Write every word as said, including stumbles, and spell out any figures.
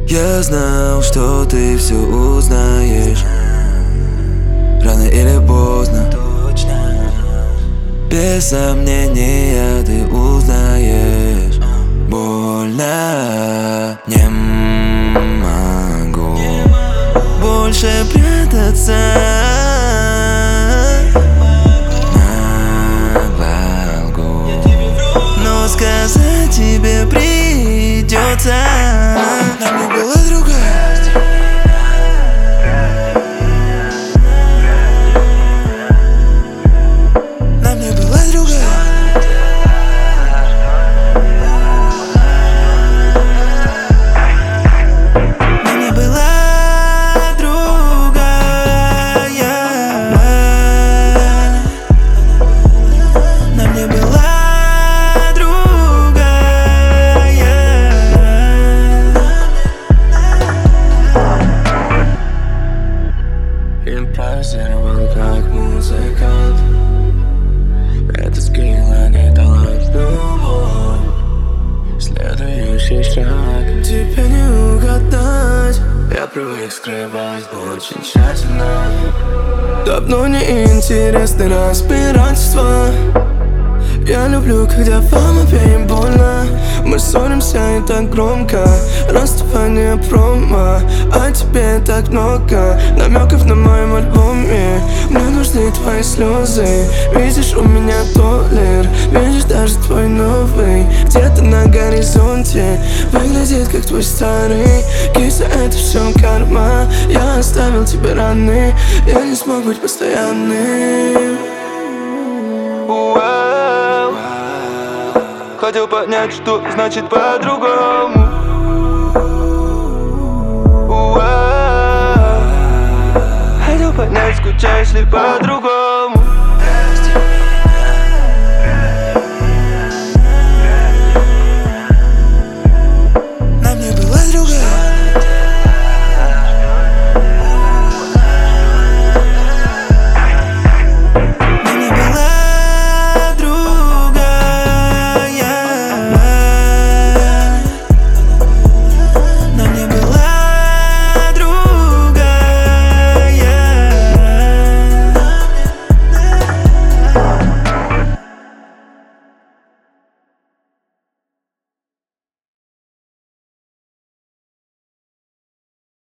Я знал, что ты все узнаешь рано или поздно. Без сомнения ты узнаешь. Больно, не могу больше прятаться на Волгу, но сказать тебе придется. Нам не была другая. Нам не была другая. Нам не была другая. Нам не была. Импровизировал как музыкант. Это скилл, а не талант. Любовь, следующий шаг. Тебя не угадать. Я привык скрывать очень тщательно. Давно не интересны разбирательства. Я люблю, когда вам обеим больно. Мы ссоримся и так громко. Расставание промо, а тебе так много намеков на моем альбоме. Мне нужны твои слезы. Видишь, у меня толер. Видишь, даже твой новый где-то на горизонте выглядит как твой старый. Киса, это все карма. Я оставил тебе раны. Я не смог быть постоянным. Хотел понять, что значит по-другому. Хотел понять, скучаешь ли по-другому.